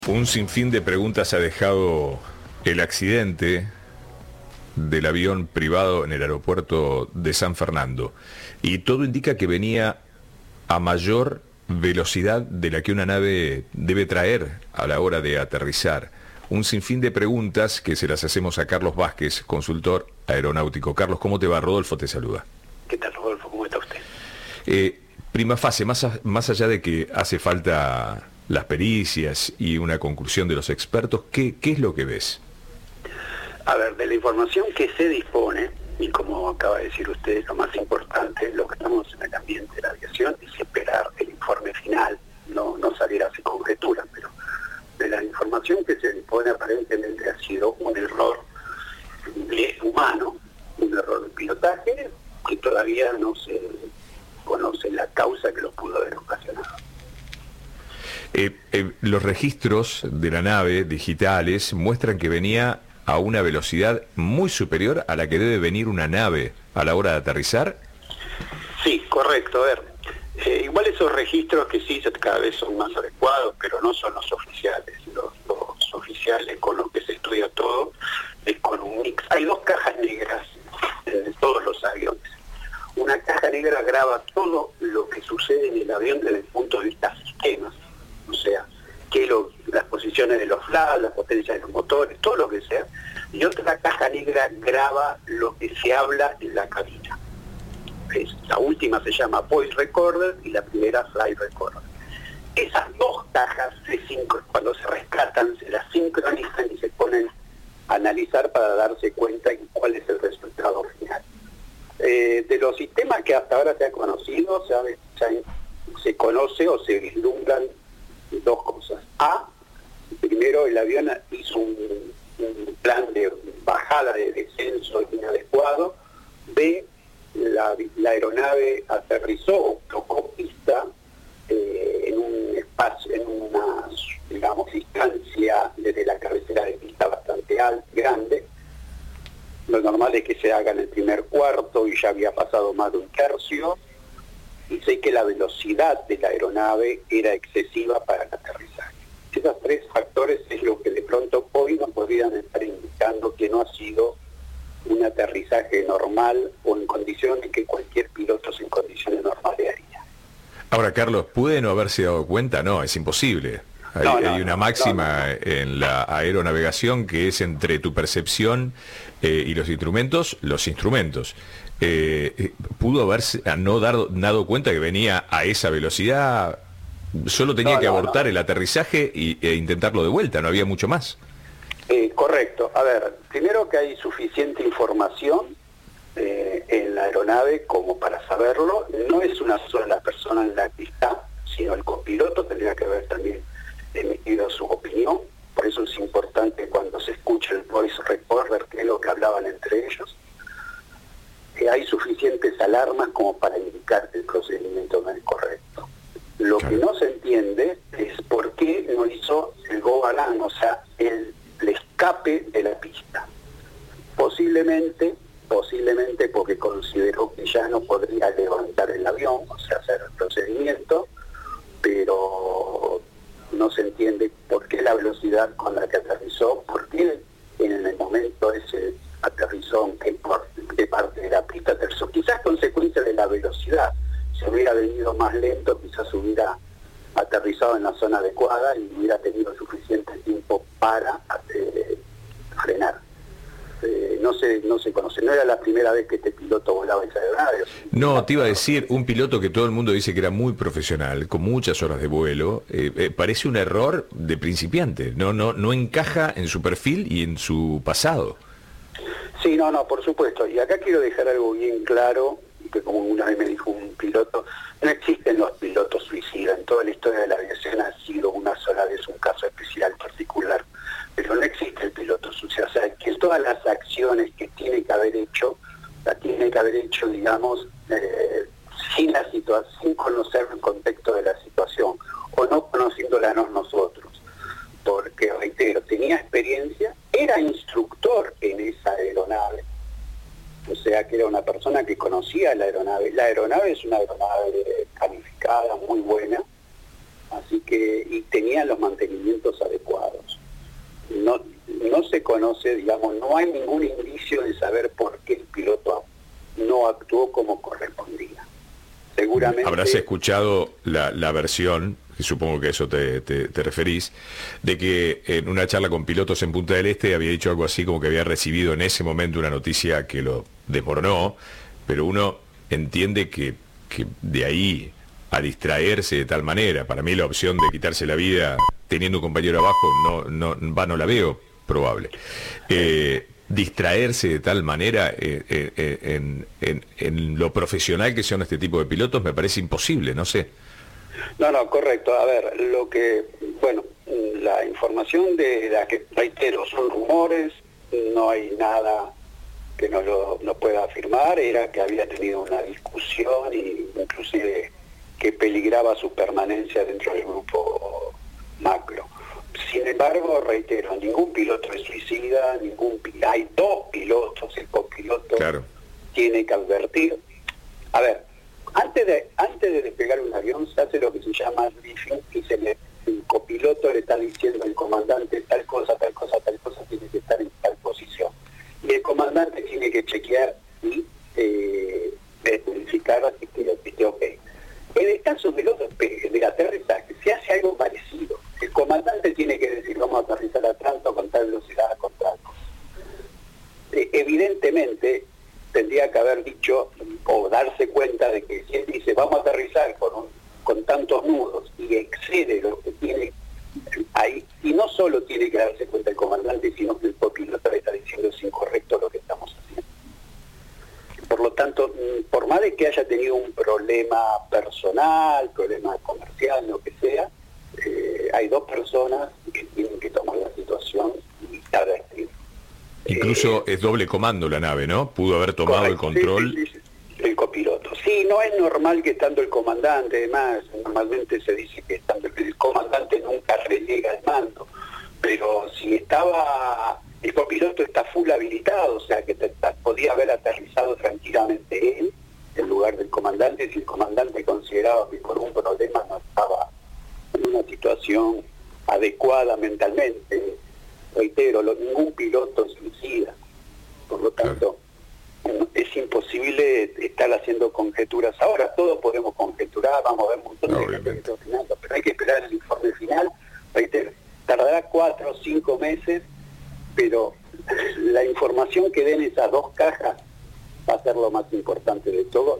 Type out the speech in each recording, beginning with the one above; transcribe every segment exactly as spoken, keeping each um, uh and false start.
Un sinfín de preguntas ha dejado el accidente del avión privado en el aeropuerto de San Fernando. Y todo indica que venía a mayor velocidad de la que una nave debe traer a la hora de aterrizar. Un sinfín de preguntas que se las hacemos a Carlos Vázquez, consultor aeronáutico. Carlos, ¿cómo te va? Rodolfo te saluda. ¿Qué tal, Rodolfo? ¿Cómo está usted? Eh, prima fase, más, a, más allá de que hace falta las pericias y una conclusión de los expertos, ¿qué, qué es lo que ves? A ver, de la información que se dispone, y como acaba de decir usted, lo más importante, lo que estamos en el ambiente de la aviación es esperar el informe final, no, no salir a hacer conjeturas, pero de la información que se dispone aparentemente ha sido un error de humano, un error de pilotaje, que todavía no se conoce la causa que lo pudo haber ocasionado. Eh, eh, los registros de la nave digitales muestran que venía a una velocidad muy superior a la que debe venir una nave a la hora de aterrizar. Sí, correcto. A ver, eh, igual esos registros que sí cada vez son más adecuados, pero no son los oficiales. Los, los oficiales con los que se estudia todo es con un mix. Hay dos cajas negras en todos los aviones. Una caja negra graba todo lo que sucede en el avión desde el punto de vista sistemas, o sea, que lo, las posiciones de los flaps, las potencias de los motores, todo lo que sea, y otra caja negra graba lo que se habla en la cabina. Es, la última se llama Voice Recorder y la primera Flight Recorder. Esas dos cajas, se sincro, cuando se rescatan, se las sincronizan y se ponen a analizar para darse cuenta de cuál es el resultado final. Eh, de los sistemas que hasta ahora se han conocido, se, se, se conoce o se vislumbran dos cosas. A, primero el avión hizo un, un plan de bajada de descenso inadecuado. B, la, la aeronave aterrizó o tocó pista eh, en un espacio, en una, digamos, distancia desde la cabecera de pista bastante alta, grande. Lo normal es que se haga en el primer cuarto y ya había pasado más de un tercio. Y sé que la velocidad de la aeronave era excesiva para el aterrizaje. Esos tres factores es lo que de pronto hoy nos podrían estar indicando que no ha sido un aterrizaje normal o en condiciones que cualquier piloto en condiciones normales haría. Ahora, Carlos, ¿puede no haberse dado cuenta? No, es imposible. Hay, no, no, hay una no, máxima no, no. en la aeronavegación que es entre tu percepción eh, y los instrumentos, los instrumentos. Eh, ¿Pudo haberse no dado, dado cuenta que venía a esa velocidad? Solo tenía no, que no, abortar no. el aterrizaje y, e intentarlo de vuelta, no había mucho más. Eh, correcto. A ver, primero que hay suficiente información eh, en la aeronave como para saberlo. No es una sola persona en la que está, sino el copiloto tendría que haber también emitido su opinión. Por eso es importante cuando se escucha el voice recorder, que es lo que hablaban entre ellos, que hay suficientes alarmas como para indicar que el procedimiento no es correcto. Lo claro. que no se entiende es por qué no hizo el go around, o sea, el, el escape de la pista. Posiblemente, posiblemente porque consideró que ya no podría levantar el avión, o sea, hacer el procedimiento, pero no se entiende por qué la velocidad con la que aterrizó, por qué en el momento ese aterrizó, en qué, por, qué parte de la pista aterrizó. Quizás consecuencia de la velocidad. Si hubiera venido más lento, quizás hubiera aterrizado en la zona adecuada y hubiera tenido suficiente tiempo para eh, frenar. Eh, no se no se conoce, no era la primera vez que este piloto volaba esa aeronave. No, te iba a decir, un piloto que todo el mundo dice que era muy profesional, con muchas horas de vuelo, eh, eh, parece un error de principiante, no, no, no encaja en su perfil y en su pasado. Sí, no, no, por supuesto, y acá quiero dejar algo bien claro, que como una vez me dijo un piloto, no existen los pilotos suicidas, en toda la historia de la aviación ha sido una sola vez un caso especial particular, pero no existe el piloto suicida, o sea, que todas las acciones que tiene que haber hecho, las tiene que haber hecho, digamos, eh, sin la situación, sin conocer el contexto de la situación, o no conociéndola nosotros, porque, reitero, tenía experiencia, era instructor en esa aeronave, o sea que era una persona que conocía la aeronave. La aeronave es una aeronave calificada, muy buena, así que, y tenían los mantenimientos adecuados. No, no se conoce, digamos, no hay ningún indicio de saber por qué el piloto no actuó como correspondía. Seguramente... Habrás escuchado la, la versión, que supongo que a eso te, te, te referís, de que en una charla con pilotos en Punta del Este había dicho algo así como que había recibido en ese momento una noticia que lo desmoronó, pero uno entiende que, que de ahí a distraerse de tal manera, para mí la opción de quitarse la vida teniendo un compañero abajo no, no, va, no la veo probable. Eh, distraerse de tal manera eh, eh, en, en, en lo profesional que son este tipo de pilotos me parece imposible, no sé. No, no, correcto. A ver, lo que, bueno, la información de la que, reitero, son rumores, no hay nada que no lo no pueda afirmar, era que había tenido una discusión y inclusive que peligraba su permanencia dentro del grupo macro. Sin embargo, reitero, ningún piloto es suicida, ningún hay dos pilotos, el copiloto claro. tiene que advertir. A ver, antes de antes de despegar un avión se hace lo que se llama briefing y se le, el copiloto le está diciendo al comandante tal cosa, tal cosa, tal cosa, tiene que estar en tal posición. Y el comandante tiene que chequear y eh, verificar que esté ok. En el caso de los despegues, del aterrizaje, se hace algo parecido. El comandante tiene que decir vamos a aterrizar a tanto, con tal velocidad, con tanto. Eh, evidentemente, tendría que haber dicho o darse cuenta de que si él dice vamos a aterrizar con, un, con tantos nudos y excede lo que tiene ahí, y no solo tiene que darse cuenta el comandante, sino que el copiloto le está diciendo es incorrecto lo que estamos haciendo. Por lo tanto, por más de que haya tenido un problema personal, problema comercial, lo que sea, eh, hay dos personas que tienen que tomar la situación y advertir. Incluso eh, es doble comando la nave, ¿no? Pudo haber tomado correcto, el control. Sí, sí, sí, el copiloto. Sí, no es normal que estando el comandante, además, normalmente se dice que estando el comandante nunca relega el mando, pero si estaba, el copiloto está full habilitado, o sea que te, te, podía haber aterrizado tranquilamente él, en lugar del comandante, si el comandante consideraba que por un problema no estaba en una situación adecuada mentalmente. Reitero, lo, ningún piloto es suicida, por lo tanto claro. es imposible estar haciendo conjeturas. Ahora todos podemos conjeturar, vamos a ver un montón de gente que está opinando, pero hay que esperar el informe final. Reitero, tardará cuatro o cinco meses, pero la información que den esas dos cajas va a ser lo más importante de todo.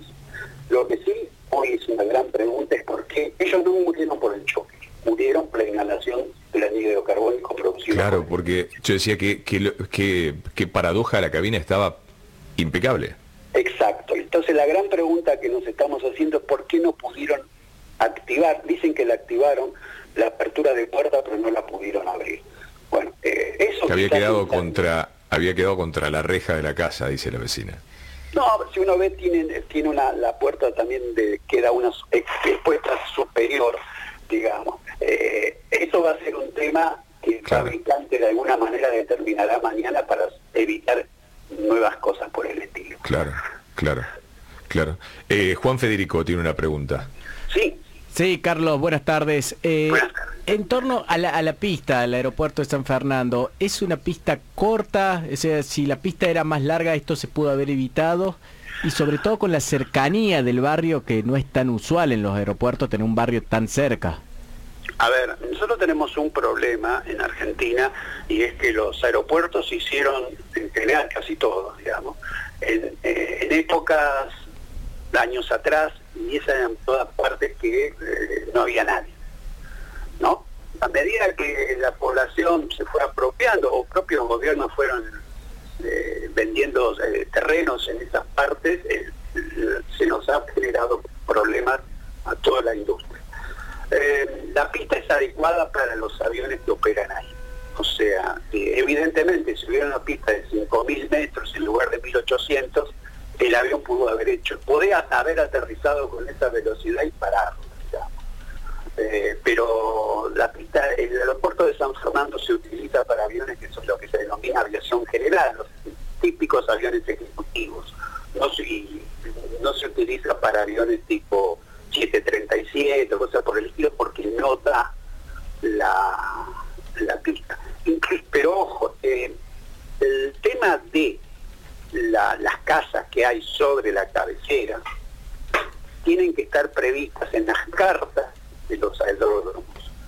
Lo que sí hoy es una gran pregunta es por qué ellos no murieron por el choque, murieron por la inhalación del anhídrido carbónico producido. Claro, porque yo decía que, que, que, que paradoja, la cabina estaba impecable. Exacto. Entonces la gran pregunta que nos estamos haciendo es por qué no pudieron activar. Dicen que la activaron la apertura de puerta, pero no la pudieron abrir. Bueno, eh, eso que había quedado contra había quedado contra la reja de la casa, dice la vecina. No, si uno ve tiene tiene una la puerta también de queda una expuesta superior, digamos. Eh, eso va a ser un tema que el claro. fabricante de alguna manera determinará mañana para evitar nuevas cosas por el estilo. Claro, claro, claro. Eh, Juan Federico tiene una pregunta. Sí. Sí, Carlos, buenas tardes. Eh, buenas tardes. En torno a la, a la pista, al aeropuerto de San Fernando, ¿es una pista corta? O sea, si la pista era más larga, esto se pudo haber evitado. Y sobre todo con la cercanía del barrio, que no es tan usual en los aeropuertos tener un barrio tan cerca. A ver, nosotros tenemos un problema en Argentina y es que los aeropuertos se hicieron, en general casi todos, digamos, en, eh, en épocas, años atrás, y esas eran todas partes que eh, no había nadie, ¿no? A medida que la población se fue apropiando o propios gobiernos fueron eh, vendiendo eh, terrenos en esas partes, eh, se nos ha generado problemas a toda la industria. Eh, la pista es adecuada para los aviones que operan ahí. O sea, eh, evidentemente, si hubiera una pista de cinco mil metros en lugar de mil ochocientos, el avión pudo haber hecho, podía haber aterrizado con esa velocidad y pararlo, digamos. Eh, pero la pista, el aeropuerto de San Fernando se utiliza para aviones que son lo que se denomina aviación general, los típicos aviones ejecutivos. No se, no se utiliza para aviones tipo siete treinta y siete, cosas por el estilo, porque que hay sobre la cabecera tienen que estar previstas en las cartas de los aeródromos.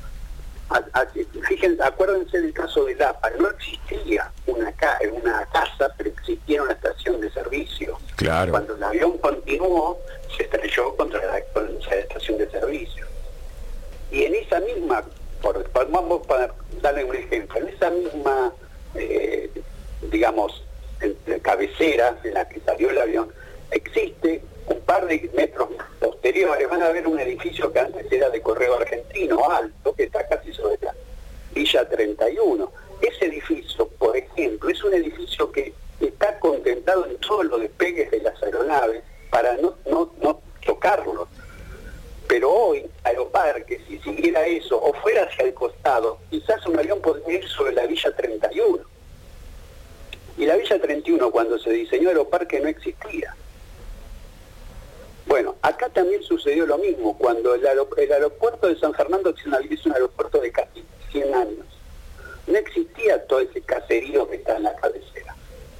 Fíjense, acuérdense del caso de Lapa, no existía una, ca una casa, pero existía una estación de servicio. Claro. Cuando el avión continuó, se estrelló contra la, contra la estación de servicio. Y en esa misma, por, por, vamos a darle un ejemplo, en esa misma, eh, digamos, en, en cabecera en la que salió el avión, existe un par de metros posteriores, van a ver un edificio que antes era de Correo Argentino, alto, que está casi sobre la Villa treinta y uno. Ese edificio, por ejemplo, es un edificio que está contemplado en todos los despegues de las aeronaves para no, no, no tocarlo. Pero hoy, Aeroparque, si siguiera eso, o fuera hacia el costado, quizás un avión podría ir sobre la Villa treinta y uno. Y la Villa treinta y uno, cuando se diseñó Aeroparque, no existía. Bueno, acá también sucedió lo mismo, cuando el, aerop el aeropuerto de San Fernando es un aeropuerto de casi cien años. No existía todo ese caserío que está en la cabecera.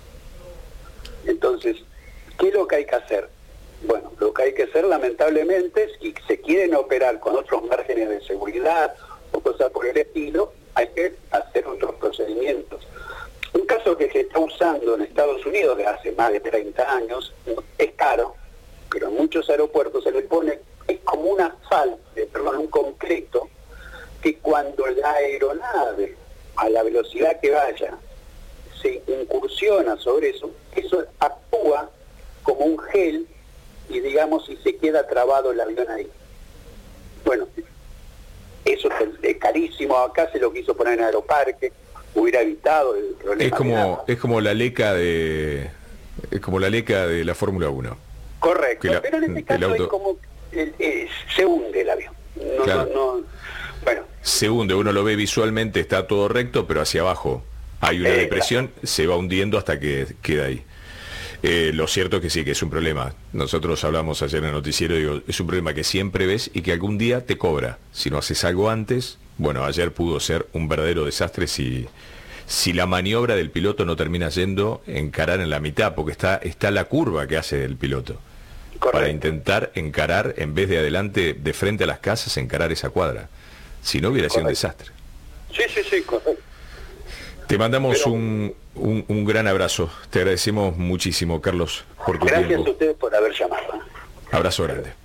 Entonces, ¿qué es lo que hay que hacer? Bueno, lo que hay que hacer, lamentablemente, si se quieren operar con otros márgenes de seguridad o cosas por el estilo, hay que hacer otros procedimientos. Un caso que se está usando en Estados Unidos desde hace más de treinta años, es caro, pero en muchos aeropuertos se le pone, es como un asfalto, perdón, un concreto, que cuando la aeronave, a la velocidad que vaya, se incursiona sobre eso, eso actúa como un gel y digamos, y se queda trabado el avión ahí. Bueno, eso es carísimo, acá se lo quiso poner en Aeroparque, hubiera evitado el problema. Es como, es como la leca de, es como la leca de la Fórmula uno. Correcto, la, pero en este caso auto... es como, eh, eh, se hunde el avión. No, claro. no, no, bueno. Se hunde, uno lo ve visualmente, está todo recto, pero hacia abajo hay una eh, depresión, claro. Se va hundiendo hasta que queda ahí. Eh, lo cierto es que sí, que es un problema. Nosotros hablamos ayer en el noticiero, digo, es un problema que siempre ves y que algún día te cobra. Si no haces algo antes, bueno, ayer pudo ser un verdadero desastre si, si la maniobra del piloto no termina yendo encarar en la mitad, porque está, está la curva que hace el piloto. Correcto. Para intentar encarar, en vez de adelante, de frente a las casas, encarar esa cuadra. Si no, hubiera sido un desastre. Sí, sí, sí, correcto. Te mandamos Pero... un, un, un gran abrazo. Te agradecemos muchísimo, Carlos, por tu Gracias tiempo. Gracias a ustedes por haber llamado. Abrazo grande.